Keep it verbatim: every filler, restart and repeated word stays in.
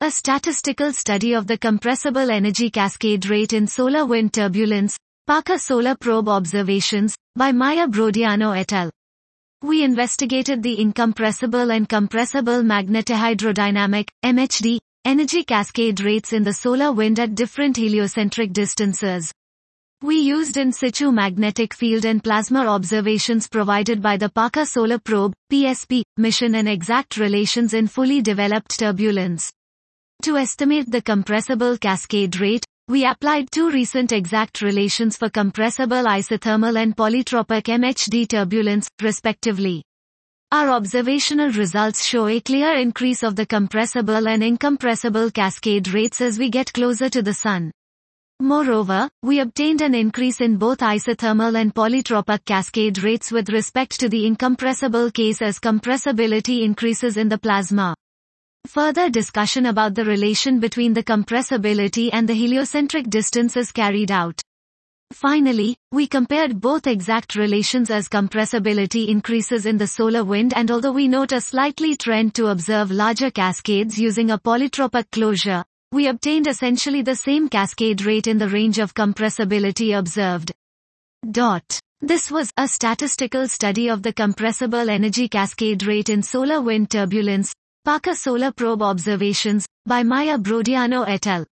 A statistical study of the compressible energy cascade rate in solar wind turbulence, Parker Solar Probe observations, by Maya Brodiano et al. We investigated the incompressible and compressible magnetohydrodynamic, M H D, energy cascade rates in the solar wind at different heliocentric distances. We used in situ magnetic field and plasma observations provided by the Parker Solar Probe, P S P, mission and exact relations in fully developed turbulence. To estimate the compressible cascade rate, we applied two recent exact relations for compressible isothermal and polytropic M H D turbulence, respectively. Our observational results show a clear increase of the compressible and incompressible cascade rates as we get closer to the Sun. Moreover, we obtained an increase in both isothermal and polytropic cascade rates with respect to the incompressible case as compressibility increases in the plasma. Further discussion about the relation between the compressibility and the heliocentric distance is carried out. Finally, we compared both exact relations as compressibility increases in the solar wind, and although we note a slightly trend to observe larger cascades using a polytropic closure, we obtained essentially the same cascade rate in the range of compressibility observed. Dot. This was a statistical study of the compressible energy cascade rate in solar wind turbulence, Parker Solar Probe observations, by Maya Brodiano et al.